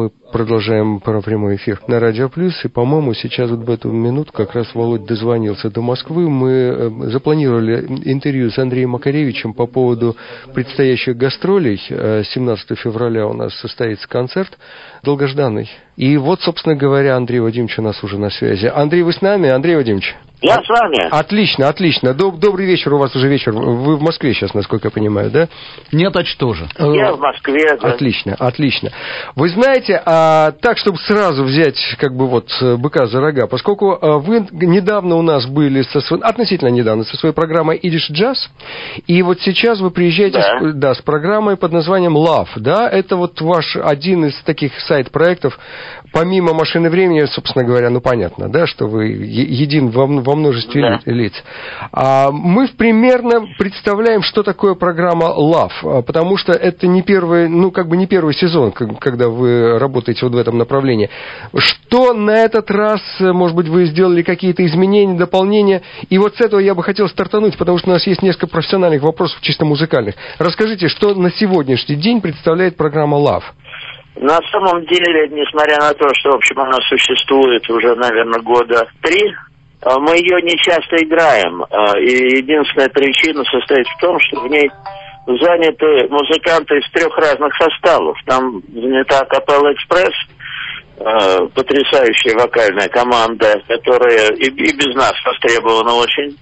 мы продолжаем прямой эфир на Радио Плюс, и, по-моему, сейчас вот в эту минуту как раз Володь дозвонился до Москвы. Мы запланировали интервью с Андреем Макаревичем по поводу предстоящих гастролей. 17 февраля у нас состоится концерт долгожданный. И вот, собственно говоря, Андрей Вадимович у нас уже на связи. Андрей, вы с нами? Андрей Вадимович? Я с вами. Отлично, отлично. Добрый вечер, у вас уже вечер. Вы в Москве сейчас, насколько я понимаю, да? Нет, а что же? Я в Москве. Да. Отлично, отлично. Вы знаете, так, чтобы сразу взять, как бы вот, быка за рога, поскольку вы недавно у нас были, относительно недавно, со своей программой «Идиш Джаз», и вот сейчас вы приезжаете с программой под названием «Love», да? Это вот ваш один из таких сайт-проектов, помимо «Машины времени», собственно говоря, ну, понятно, да, что вы един во множестве лиц. Мы примерно представляем, что такое программа Love, потому что это не первый, ну, как бы не первый сезон, когда вы работаете вот в этом направлении. Что на этот раз, может быть, вы сделали какие-то изменения, дополнения? И вот с этого я бы хотел стартануть, потому что у нас есть несколько профессиональных вопросов, чисто музыкальных. Расскажите, что на сегодняшний день представляет программа Love? На самом деле, несмотря на то, что, в общем, она существует уже, наверное, года 3, мы ее не часто играем. И единственная причина состоит в том, что в ней заняты музыканты из 3 разных составов. Там занята Капелла Экспресс, потрясающая вокальная команда, которая и без нас востребована очень.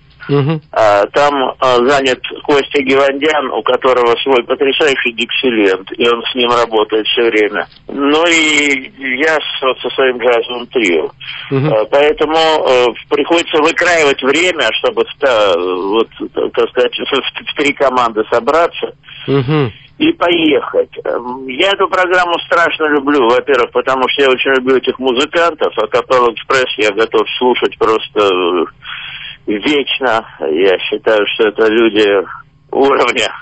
Там занят Костя Гевандян, у которого свой потрясающий диксилент, и он с ним работает все время. Ну и я со своим джазовым трио. Поэтому приходится выкраивать время, чтобы, вот, так сказать, в 3 команды собраться и поехать. Я эту программу страшно люблю, во-первых, потому что я очень люблю этих музыкантов, а Капелла Экспресс я готов слушать просто вечно. Я считаю, что это люди уровня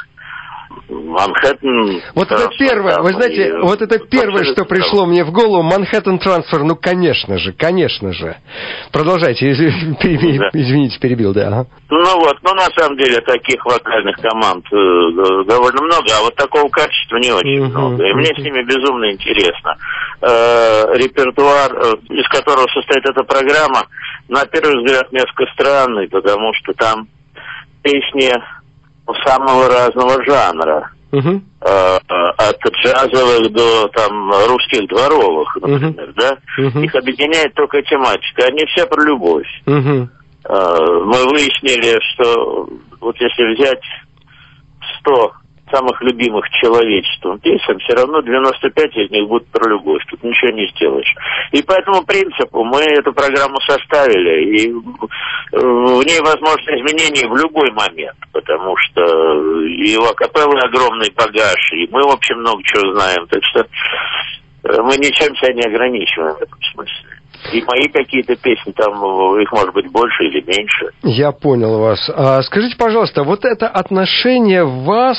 Манхэттен. Вот это первое, вы знаете, вот это первое, что пришло мне в голову, Манхэттен Трансфер, ну, конечно же. Продолжайте, извините, перебил, да. Ага. Ну вот, на самом деле таких вокальных команд довольно много, а вот такого качества не очень много. И мне с ними безумно интересно. Репертуар, из которого состоит эта программа, на первый взгляд несколько странный, потому что там песни самого разного жанра. От джазовых до там русских дворовых, например, да? Их объединяет только тематика. Они все про любовь. Мы выяснили, что вот если взять 100 самых любимых человечеством песен, все равно 95 из них будут про любовь. Тут ничего не сделаешь. И по этому принципу мы эту программу составили, и в ней возможны изменения в любой момент, потому что и у акапеллы огромный багаж, и мы, в общем, много чего знаем. Так что мы ничем себя не ограничиваем в этом смысле. И мои какие-то песни, там их может быть больше или меньше. Я понял вас. Скажите, пожалуйста, вот это отношение вас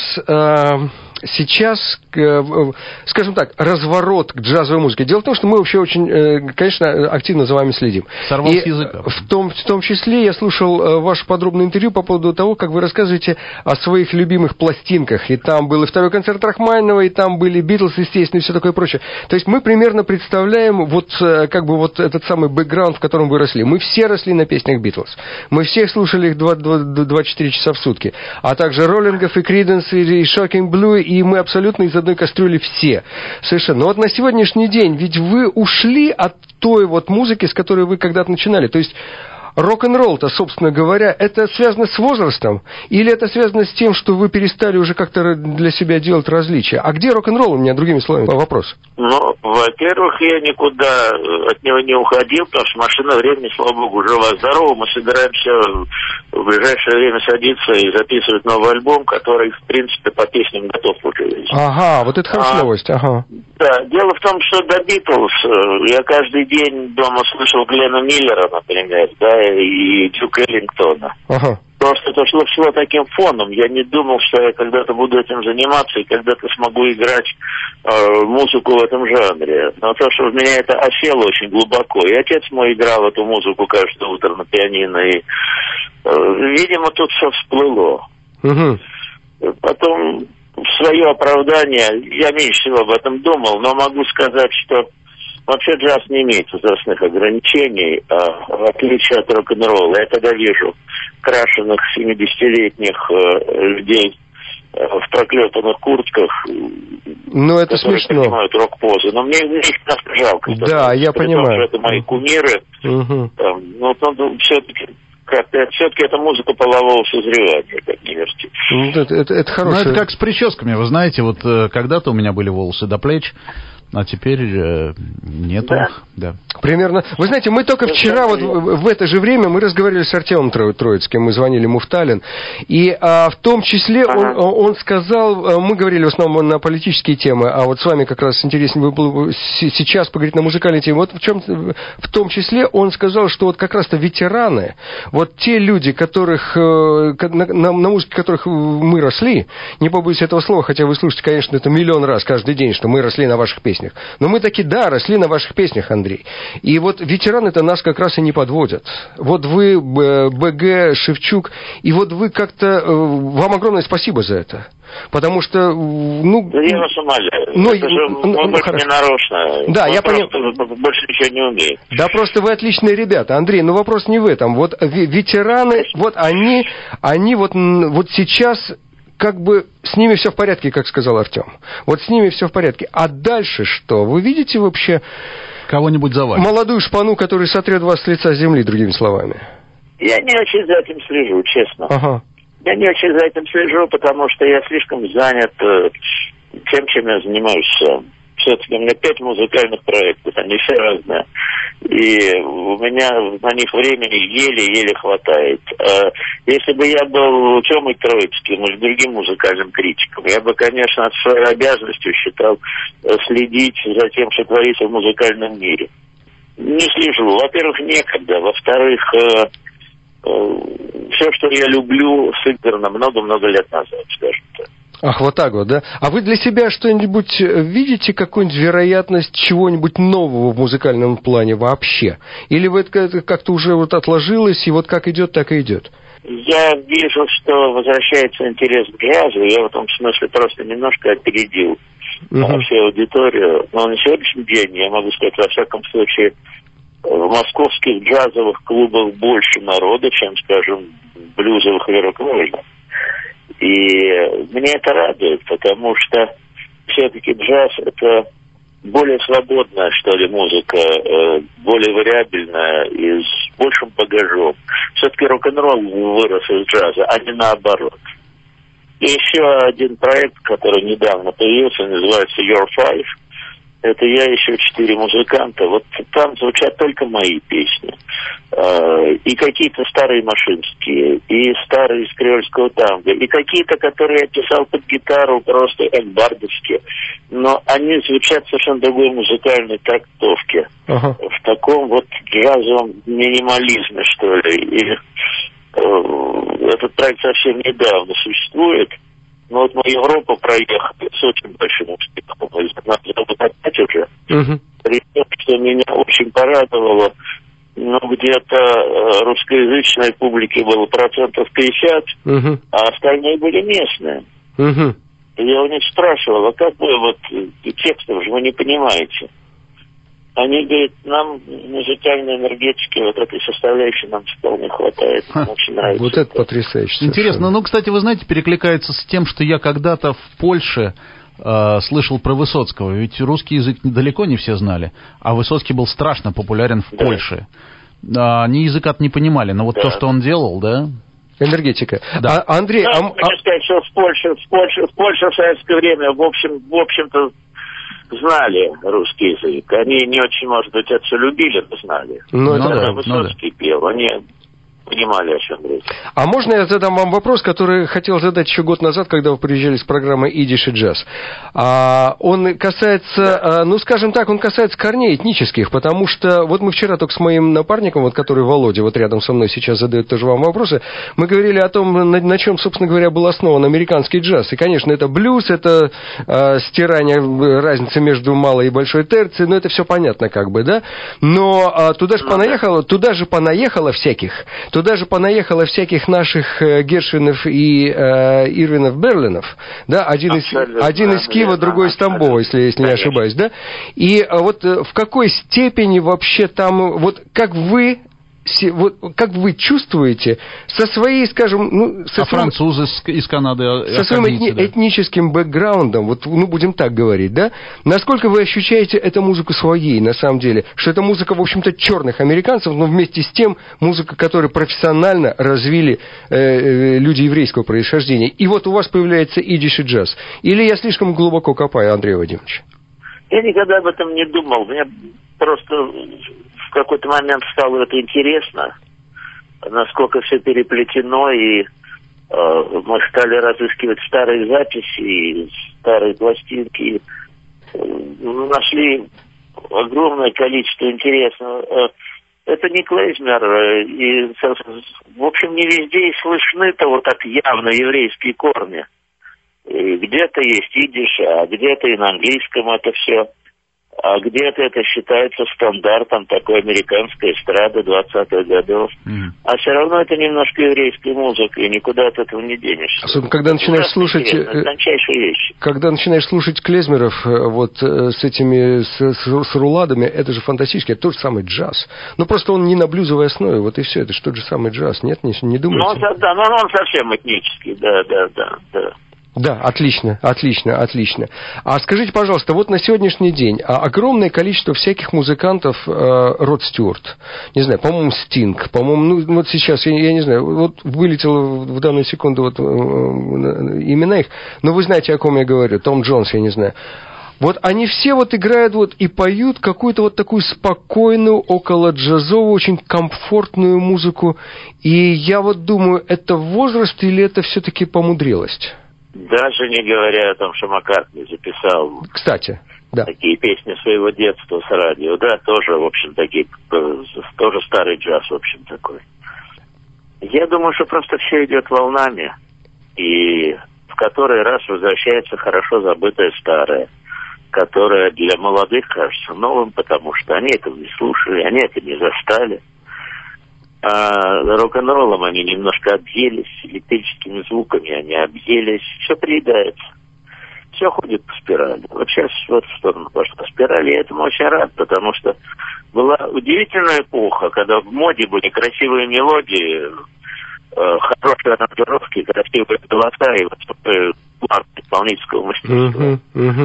сейчас, скажем так, разворот к джазовой музыке. Дело в том, что мы вообще очень, конечно, активно за вами следим. Сорвал с языка. В том числе я слушал ваше подробное интервью по поводу того, как вы рассказываете о своих любимых пластинках. И там был и второй концерт Рахманинова, и там были Битлз, естественно, и все такое прочее. То есть мы примерно представляем вот как бы вот этот самый бэкграунд, в котором вы росли. Мы все росли на песнях Битлз. Мы все слушали их 24 часа в сутки. А также Роллингов, и Криденс, и Шокинг Блю, и мы абсолютно из одной кастрюли все. Совершенно. Но вот на сегодняшний день ведь вы ушли от той вот музыки, с которой вы когда-то начинали. То есть рок-н-ролл-то, собственно говоря, это связано с возрастом? Или это связано с тем, что вы перестали уже как-то для себя делать различия? А где рок-н-ролл? У меня, другими словами, вопрос. Ну, во-первых, я никуда от него не уходил, потому что машина времени, слава богу, жива-здорова. Мы собираемся в ближайшее время садиться и записывать новый альбом, который, в принципе, по песням готов уже весь. Ага, вот это хорошая новость, ага. Да, дело в том, что до Битлз я каждый день дома слышал Глена Миллера, например, да, и Дюка Эллингтона. Ага. Просто это шло таким фоном. Я не думал, что я когда-то буду этим заниматься и когда-то смогу играть музыку в этом жанре. Но то, что в меня это осело очень глубоко. И отец мой играл эту музыку каждое утро на пианино. И, видимо, тут все всплыло. Потом в свое оправдание, я меньше всего об этом думал, но могу сказать, что вообще джаз не имеет возрастных ограничений, в отличие от рок-н-ролла. Я когда вижу крашеных 70-летних людей в проклепанных куртках, ну, это которые смешно. принимают рок-позы. Но мне их просто жалко. Да, я понимаю. Это мои кумиры. Угу. Но все-таки это музыка полового созревания, как не верьте. Это хорошее. Ну, это как с прическами. Вы знаете, вот когда-то у меня были волосы до плеч, а теперь нету их. Да. Примерно. Вы знаете, мы только вчера, вот в это же время, мы разговаривали с Артемом Троицким, мы звонили ему в Таллин, и в том числе он сказал, мы говорили в основном на политические темы, а вот с вами как раз интереснее было бы сейчас поговорить на музыкальные темы. Вот в том числе он сказал, что вот как раз-то ветераны, вот те люди, которых, на музыке которых мы росли, не побоюсь этого слова, хотя вы слушаете, конечно, это миллион раз каждый день, что мы росли на ваших песнях. Но мы таки, да, росли на ваших песнях, Андрей. И вот ветераны-то нас как раз и не подводят. Вот вы, БГ, Шевчук, и вот вы как-то... Вам огромное спасибо за это. Потому что, ну... Я вас умоляю. Это же больше не нарочно. Да, я понимаю. Больше ничего не умеет. Да, просто вы отличные ребята. Андрей, но вопрос не в этом. Вот ветераны, вот они вот сейчас... Как бы с ними все в порядке, как сказал Артем. Вот с ними все в порядке. А дальше что? Вы видите вообще... Кого-нибудь завалит. Молодую шпану, которая сотрет вас с лица земли, другими словами. Я не очень за этим слежу, честно. Ага. Я не очень за этим слежу, потому что я слишком занят тем, чем я занимаюсь сам. Все-таки у меня 5 музыкальных проектов, они все разные. И у меня на них времени еле-еле хватает. Если бы я был Тёмой Троицким или другим музыкальным критиком, я бы, конечно, от своей обязанностью считал следить за тем, что творится в музыкальном мире. Не слежу. Во-первых, некогда. Во-вторых, все, что я люблю, сыграно много-много лет назад, скажем так. Ах, вот так вот, да? А вы для себя что-нибудь видите, какую-нибудь вероятность чего-нибудь нового в музыкальном плане вообще? Или вы это как-то уже вот отложилось, и вот как идет, так и идет? Я вижу, что возвращается интерес к джазу. Я в этом смысле просто немножко опередил всю аудиторию. Но на сегодняшний день, я могу сказать, во всяком случае, в московских джазовых клубах больше народа, чем, скажем, блюзовых и рок-н-ролльных. И мне это радует, потому что все-таки джаз — это более свободная, что ли, музыка, более вариабельная и с большим багажом. Все-таки рок-н-ролл вырос из джаза, а не наоборот. И еще один проект, который недавно появился, называется Your Five. Это я, еще 4 музыканта. Вот там звучат только мои песни. И какие-то старые машинские, и старые из креольского танго, и какие-то, которые я писал под гитару, просто бардовские. Но они звучат в совершенно другой музыкальной трактовке. В таком вот джазовом минимализме, что ли. И этот проект совсем недавно существует. Но вот мы Европу проехали с очень большим успехом. Нас зовут опять уже. При том, что меня очень порадовало, где-то русскоязычной публики было 50%, а остальные были местные. И я у них спрашивал, а как вы вот текстов же вы не понимаете? Они говорят, нам музыкальной энергетики, вот этой составляющей нам вполне хватает. Очень нравится. Вот это потрясающе. Интересно. Ну, кстати, вы знаете, перекликается с тем, что я когда-то в Польше слышал про Высоцкого. Ведь русский язык далеко не все знали, а Высоцкий был страшно популярен в Польше. Они язык не понимали, но вот то, что он делал, да... Энергетика. Да. Андрей... Хочу сказать, что в Польше в советское время, в общем-то, знали русский язык. Они не очень, может быть, это любили, но знали. Когда Высоцкий пел, они понимали, о чем речь. А можно я задам вам вопрос, который хотел задать еще год назад, когда вы приезжали с программой «Идиш и джаз». Он касается, ну, скажем так, он касается корней этнических, потому что вот мы вчера только с моим напарником, вот, который Володя, вот рядом со мной сейчас задает тоже вам вопросы, мы говорили о том, на чем, собственно говоря, был основан американский джаз. И, конечно, это блюз, это стирание разницы между малой и большой терцией, но это все понятно как бы, да? Но туда же понаехало всяких. туда же понаехало всяких наших Гершвинов и Ирвинов Берлинов, да, один из Киева, другой из Тамбова, если не ошибаюсь, да, и вот в какой степени вообще там, вот как вы чувствуете со своей, скажем, французы из Канады, со своим этническим бэкграундом, вот, будем так говорить, да? Насколько вы ощущаете эту музыку своей, на самом деле? Что это музыка, в общем-то, черных американцев, но вместе с тем музыка, которую профессионально развили люди еврейского происхождения. И вот у вас появляется идиш и джаз. Или я слишком глубоко копаю, Андрей Вадимович? Я никогда об этом не думал. Мне просто в какой-то момент стало это интересно, насколько все переплетено, и мы стали разыскивать старые записи, старые пластинки, нашли огромное количество интересного. Это не клейзмер, и, в общем, не везде и слышны-то вот так явно еврейские корни. И где-то есть идиш, а где-то и на английском это все. А где-то это считается стандартом такой американской эстрады 20-х годов. А все равно это немножко еврейская музыка, и никуда от этого не денешься. Особенно, когда начинаешь слушать... Тончайшие вещи. Когда начинаешь слушать клезмеров вот с этими, с руладами, это же фантастически, это тот же самый джаз. Но просто он не на блюзовой основе, вот и все, это же тот же самый джаз, нет? Не думаете? Но он совсем этнический, да. Да, отлично. А скажите, пожалуйста, вот на сегодняшний день огромное количество всяких музыкантов, Род Стюарт, не знаю, по-моему, Стинг, по-моему, вот сейчас, я не знаю, вот вылетело в данную секунду вот имена их, но вы знаете, о ком я говорю, Том Джонс, я не знаю. Вот они все вот играют вот и поют какую-то вот такую спокойную, около джазовую, очень комфортную музыку, и я вот думаю, это возраст или это все-таки помудрелость? Даже не говоря о том, что Маккартни записал, кстати, да, такие песни своего детства с радио, да, тоже, в общем, тоже старый джаз, в общем, такой. Я думаю, что просто все идет волнами, и в который раз возвращается хорошо забытое старое, которое для молодых кажется новым, потому что они этого не слушали, они это не застали. А рок-н-роллом они немножко объелись, электрическими звуками они объелись, все приедается, все ходит по спирали. Вот сейчас в эту сторону пошла спираль, я этому очень рад, потому что была удивительная эпоха, когда в моде были красивые мелодии, хорошие аранжировки, красивые голоса и высокий план исполнительского мастерства.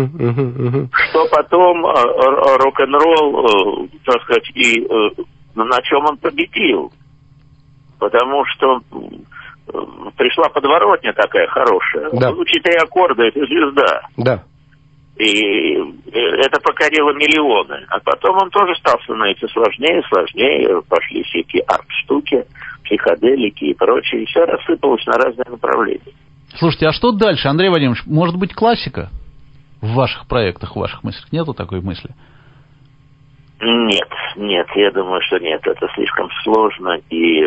Что потом рок-н-ролл, так сказать, и на чем он победил. Потому что пришла подворотня такая хорошая. Да. 4 аккорда — это звезда. Да. И это покорило миллионы. А потом он тоже стал становиться сложнее. Пошли всякие арт-штуки, психоделики и прочее. И все рассыпалось на разные направления. Слушайте, а что дальше, Андрей Вадимович? Может быть, классика в ваших проектах, в ваших мыслях? Нету такой мысли? Нет, я думаю, что нет. Это слишком сложно и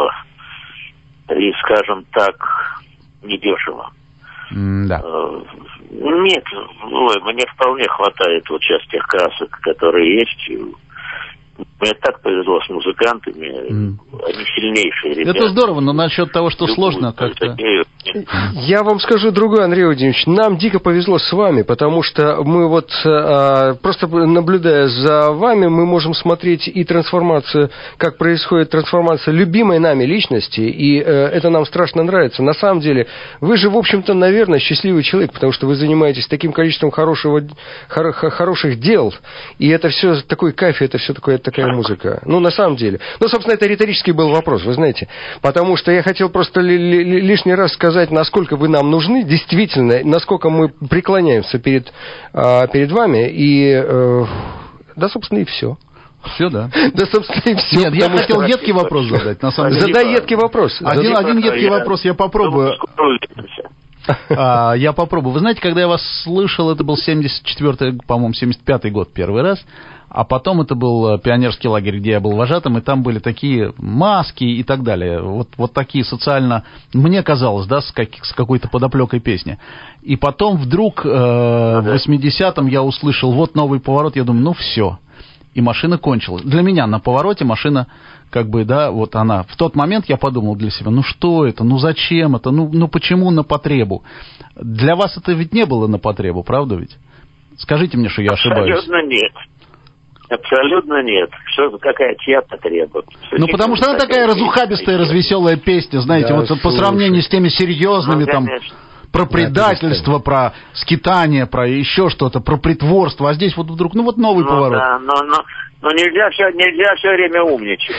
скажем так, недешево. Да. Нет, мне вполне хватает вот сейчас тех красок, которые есть. Мне так повезло с музыкантами, они сильнейшие ребята. Это здорово, но насчет того, что сложно как-то... Я вам скажу другое, Андрей Владимирович, нам дико повезло с вами, потому что мы вот, просто наблюдая за вами, мы можем смотреть и трансформацию, как происходит трансформация любимой нами личности, и это нам страшно нравится. На самом деле, вы же, в общем-то, наверное, счастливый человек, потому что вы занимаетесь таким количеством хороших дел, и это все такой кайф, это все такая музыка. Ну, на самом деле. Ну, собственно, это риторический был вопрос, вы знаете. Потому что я хотел просто лишний раз сказать, насколько вы нам нужны, действительно, насколько мы преклоняемся перед вами, и, да, собственно, и все. Все, да. Да, собственно, и все. Нет, я хотел едкий вопрос задать, на самом деле. Задай едкий вопрос. Один едкий вопрос я попробую. Я попробую. Вы знаете, когда я вас слышал, это был 74-й, по-моему, 75-й год первый раз, а потом это был пионерский лагерь, где я был вожатым, и там были такие маски и так далее. Вот такие социально, мне казалось, да, с какой-то подоплекой песни. И потом вдруг в 80-м я услышал, вот новый поворот, я думаю, ну все. и машина кончилась. Для меня на повороте машина, как бы, да, вот она. В тот момент я подумал для себя, ну что это, ну зачем это, ну почему на потребу? Для вас это ведь не было на потребу, правда ведь? Скажите мне, что я ошибаюсь. Абсолютно нет. Абсолютно нет. Что, какая чья потребует? Ну, потому что она такая разухабистая, развеселая песня, знаете, да, вот по сравнению с теми серьезными, там, про предательство, про скитание, про еще что-то, про притворство, а здесь вот вдруг, ну, вот новый поворот. Да, но нельзя все время умничать.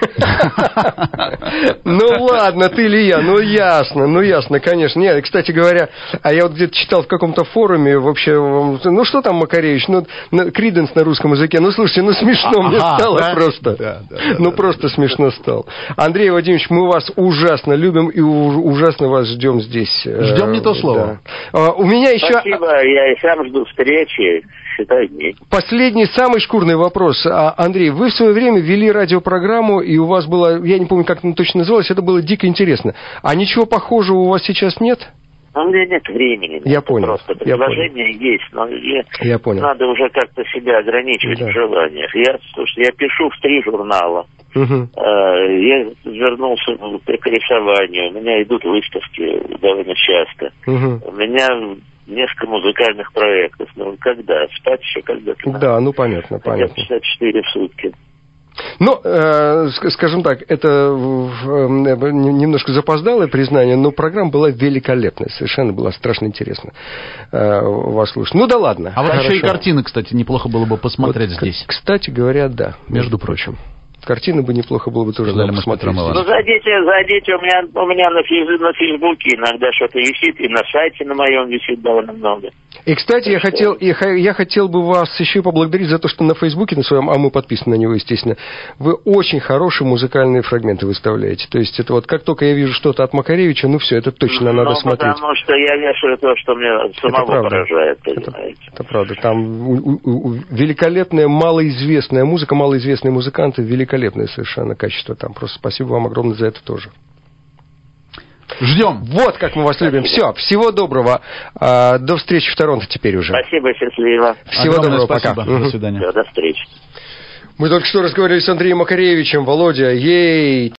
Ну ладно, ты или я, ну ясно, конечно. Нет, кстати говоря, а я вот где-то читал в каком-то форуме вообще, ну что там Макаревич, ну Криденс на русском языке, ну слушайте, ну смешно мне стало просто. Ну просто смешно стало. Андрей Вадимович, мы вас ужасно любим и ужасно вас ждем здесь. Ждем не то слово. У меня еще... Спасибо, я и сам жду встречи. Последний, самый шкурный вопрос. Андрей, вы в свое время вели радиопрограмму, и у вас было, я не помню, как она точно называлась, это было дико интересно. А ничего похожего у вас сейчас нет? У меня нет времени. Я понял. Просто предложение есть, но я понял. Надо уже как-то себя ограничивать в желаниях. Я пишу в 3 журнала. Угу. Я вернулся к рисованию. У меня идут выставки довольно часто. Угу. У меня несколько музыкальных проектов. Ну, когда? Спать еще когда-то. Да, ну понятно. 54 в сутки. Ну, скажем так, это немножко запоздалое признание, но программа была великолепная, совершенно была страшно интересно вас слушать. Ну да ладно. А вот еще и картины, кстати, неплохо было бы посмотреть вот, здесь. Кстати говоря, да, между прочим. Картины бы неплохо было бы тоже посмотреть. Ну, зайдите, у меня на Фейсбуке иногда что-то висит, и на сайте на моем висит довольно много. И, кстати, я хотел бы вас еще и поблагодарить за то, что на Фейсбуке, на своем, а мы подписаны на него, естественно, вы очень хорошие музыкальные фрагменты выставляете. То есть, это вот как только я вижу что-то от Макаревича, ну все, это точно надо смотреть. Потому что я вешаю то, что мне самого поражает, понимаете. Это правда. Там великолепная, малоизвестная музыка, малоизвестные музыканты, великолепное совершенно качество там. Просто спасибо вам огромное за это тоже. Ждем. Вот как мы вас любим. Все, всего доброго. До встречи в Торонто теперь уже. Спасибо, счастливо. Всего доброго, пока. До свидания. До встречи. Мы только что разговаривали с Андреем Макаревичем. Володя, ей!